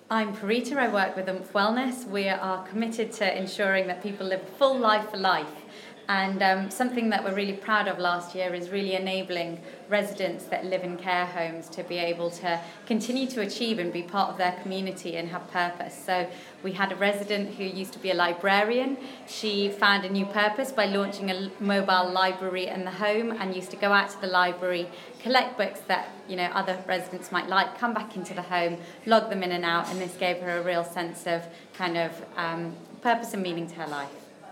I'm Parita. I work with Oomph Wellness. We are committed to ensuring that people live a full life for life. And something that we're really proud of last year is really enabling residents that live in care homes to be able to continue to achieve and be part of their community and have purpose. So we had a resident who used to be a librarian. She found a new purpose by launching a mobile library in the home and used to go out to the library, collect books that other residents might like, come back into the home, log them in and out, and this gave her a real sense of purpose and meaning to her life.